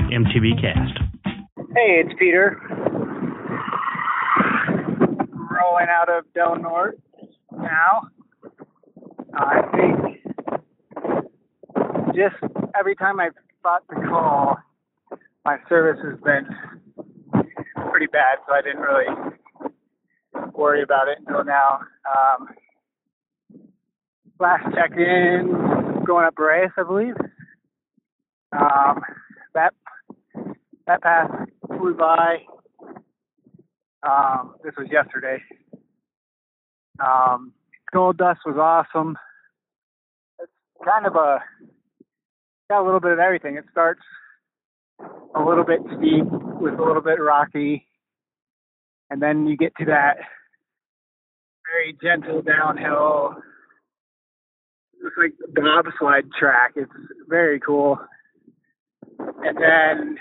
MTB Cast. Hey, it's Peter. Rolling out of Del Norte now. I think just every time I've thought to call, my service has been pretty bad, so I didn't really worry about it until now. Last check-in, going up Reyes, I believe. That pass flew by. This was yesterday. Gold Dust was awesome. It's kind of got a little bit of everything. It starts a little bit steep with a little bit rocky, and then you get to that very gentle downhill. It's like a bobsled track. It's very cool. And then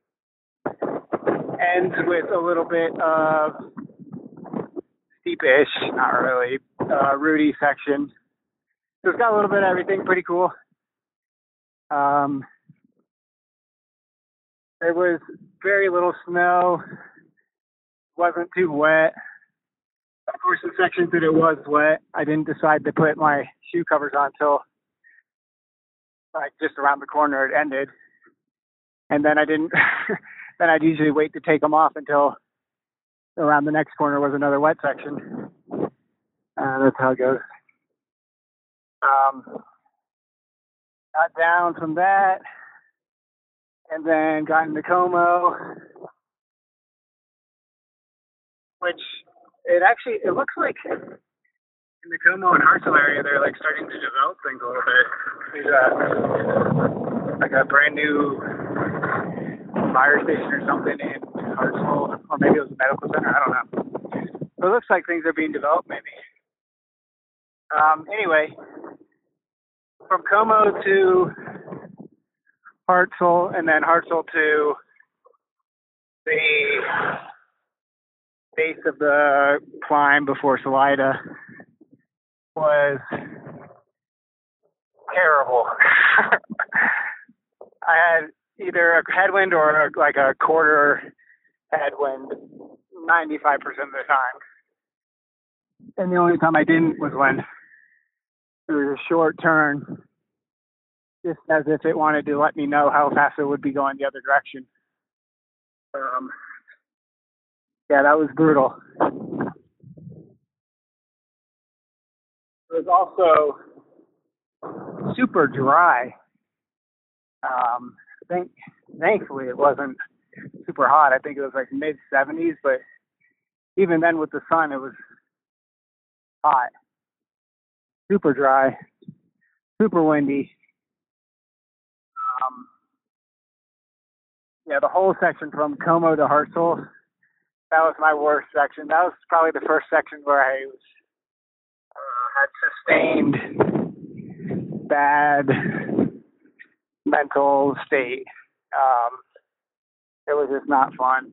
ends with a little bit of steepish, not really, rooty section. So it's got a little bit of everything, pretty cool. There was very little snow, wasn't too wet. Of course, the sections that it was wet, I didn't decide to put my shoe covers on until like just around the corner it ended. And then I didn't, then I'd usually wait to take them off until around the next corner was another wet section. That's how it goes. Got down from that, and then got into Como, which it looks like in the Como and Hartselle area, they're like starting to develop things a little bit. There's like a brand new fire station or something in Hartselle, or maybe it was a medical center, I don't know. So it looks like things are being developed, maybe. Anyway, from Como to Hartselle, and then Hartselle to the base of the climb before Salida was terrible. I had either a headwind or like a quarter headwind 95% of the time. And the only time I didn't was when there was a short turn, just as if it wanted to let me know how fast it would be going the other direction. Yeah, that was brutal. It was also super dry. Thankfully, it wasn't super hot. I think it was like mid-70s, but even then with the sun, it was hot. Super dry, super windy. Yeah, the whole section from Como to Hartselle, that was my worst section. That was probably the first section where I had sustained bad mental state. It was just not fun.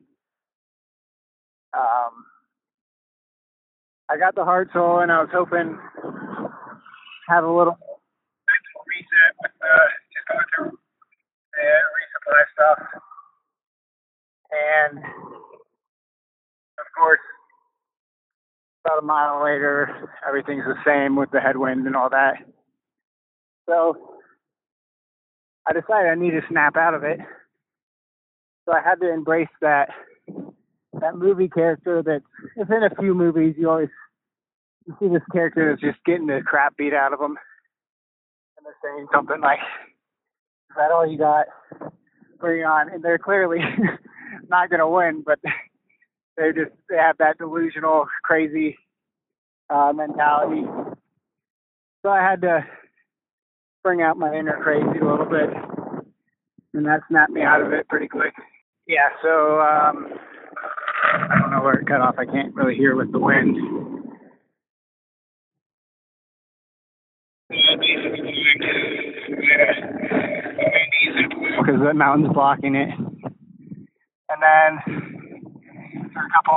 I got the Hartselle, and I was hoping to have a little mental reset with just going through the resupply stuff. And, of course, about a mile later, everything's the same with the headwind and all that. So I decided I need to snap out of it. So I had to embrace that movie character that is in a few movies. You see this character that's just getting the crap beat out of them. And they're saying something like, is that all you got? Bring on. And they're clearly not going to win, but they have that delusional, crazy mentality. So I had to bring out my inner crazy a little bit, and that snapped me out of it pretty quick. Yeah, so I don't know where it cut off. I can't really hear with the wind. Because the mountain's blocking it. And then for a couple,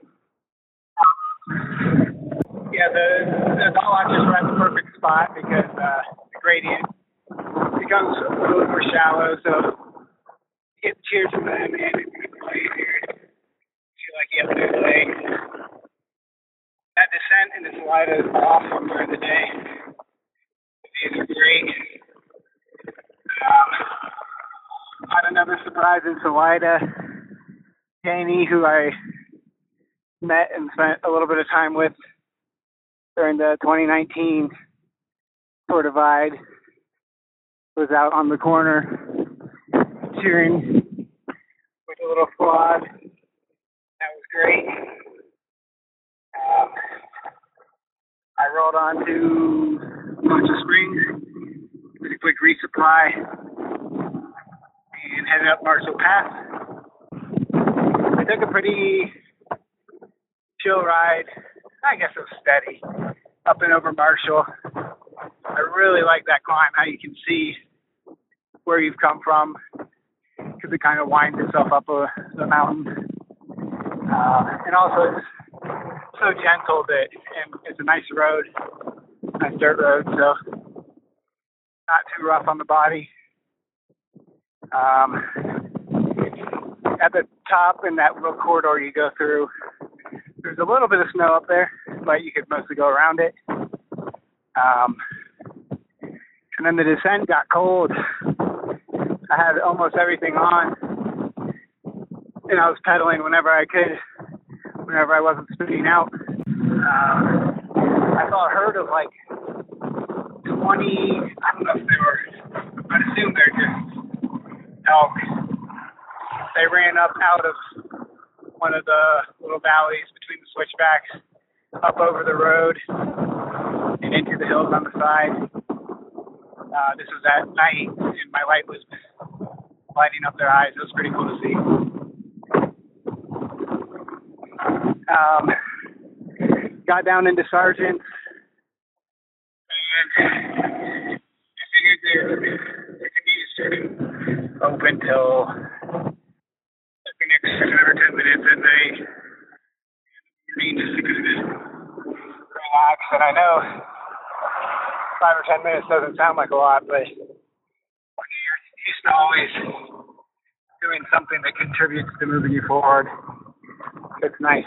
the Dolox is right in the perfect spot because the gradient becomes a little more shallow, so you get cheers for them, and it's feel like you have a new leg. That descent into Salida is awesome during the day. The views are great. Had another surprise in Salida. Janie, who I met and spent a little bit of time with during the 2019 Tour Divide, was out on the corner cheering with a little squad. That was great. I rolled on to Poncha Springs with a quick resupply and headed up Marshall Pass. I took a pretty chill ride. I guess it was steady up and over Marshall. I really like that climb, how you can see where you've come from, because it kind of winds itself up the mountain. And also it's so gentle that and it's a nice road, nice dirt road, so not too rough on the body. At the top in that little corridor you go through, there's a little bit of snow up there, but you could mostly go around it. And then the descent got cold. I had almost everything on, and I was pedaling whenever I could, whenever I wasn't spitting out. I saw a herd of like 20, I don't know if they were, I'd assume they're just elk. They ran up out of one of the little valleys between the switchbacks, up over the road, and into the hills on the side. This was at night, and my light was lighting up their eyes. It was pretty cool to see. Got down into Sargent, and I figured their convenience store didn't open till the next 7 or 10 minutes at night. Just to kind of relax, and I know 5 or 10 minutes doesn't sound like a lot, but when you're used to always doing something that contributes to moving you forward, it's nice.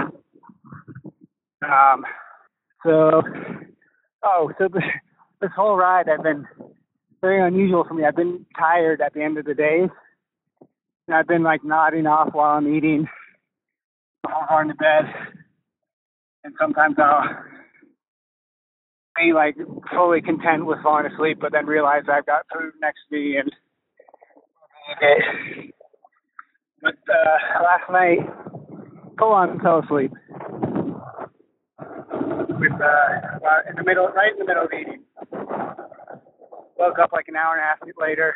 So this whole ride I've been very unusual for me. I've been tired at the end of the days, and I've been like nodding off while I'm eating, before going to bed, and sometimes I'll be like fully content with falling asleep, but then realize I've got food next to me and eat it. But last night, full on fell asleep. With right in the middle of eating. Woke up like an hour and a half later.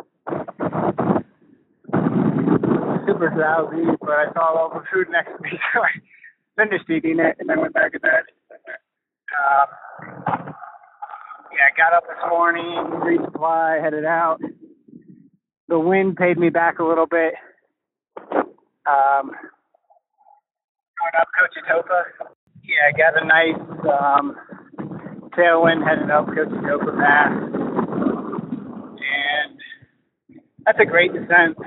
Super drowsy, but I saw all the food next to me, so I finished eating it and then went back to bed. Got up this morning, resupply, headed out. The wind paid me back a little bit. Going up Cochetopa. Got a nice tailwind headed up Cochetopa Pass. And that's a great descent.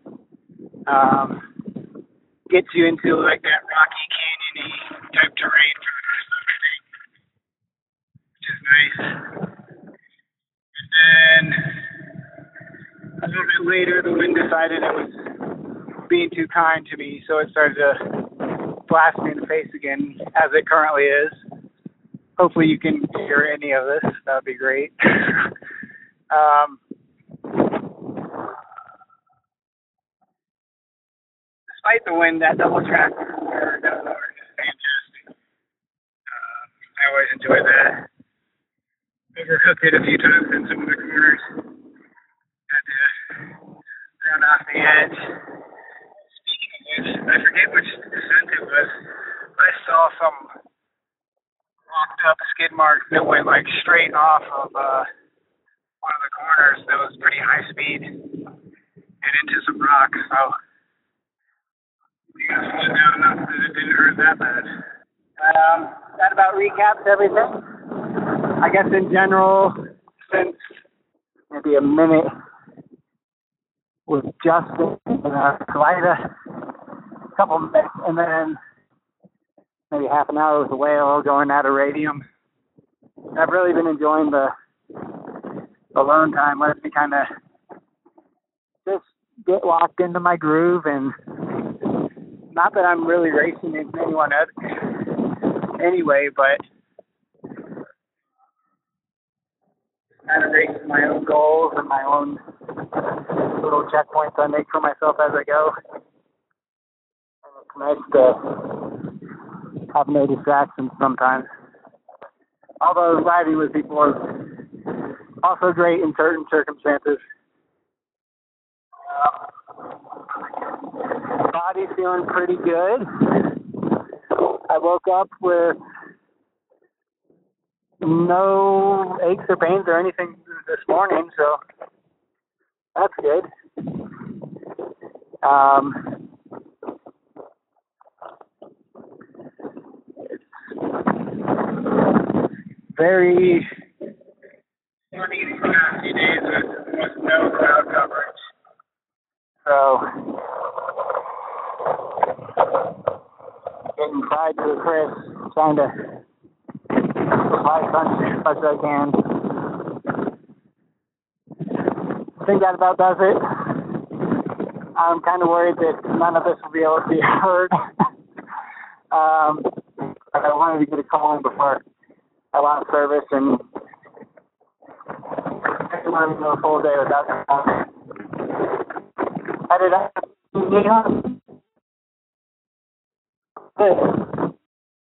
Gets you into like that rocky, canyon-y type terrain for the rest of the day, which is nice. And then a little bit later, the wind decided it was being too kind to me, so it started to blast me in the face again, as it currently is. Hopefully you can hear any of this. That would be great. Despite the wind, that double track or down north is fantastic. I always enjoy that. Overcooked it a few times in some of the corners. Had to run off the edge. Speaking of which, I forget which descent it was. I saw some locked up skid marks that went like straight off of one of the corners that was pretty high speed and into some rocks. So you got slowed down enough that it didn't hurt that bad. That about recaps everything. I guess in general, since maybe a minute with Justin and Kalida, a couple minutes, and then maybe half an hour with the Whale going at a radium. I've really been enjoying the alone time. Lets me kind of just get locked into my groove, and not that I'm really racing in anyone else anyway, but kind of racing my own goals and my own little checkpoints I make for myself as I go. And it's nice to have no distractions sometimes. Although riding with people is also great in certain circumstances. Body's feeling pretty good. I woke up with no aches or pains or anything this morning, so that's good. It's very sunny these past few days with no cloud coverage. So, getting fried to the crisp, trying to apply sunscreen as much as I can. I think that about does it. I'm kind of worried that none of this will be able to be heard. But I wanted to get a call in before I lost service, and I didn't want to go a full day without headed up. Good.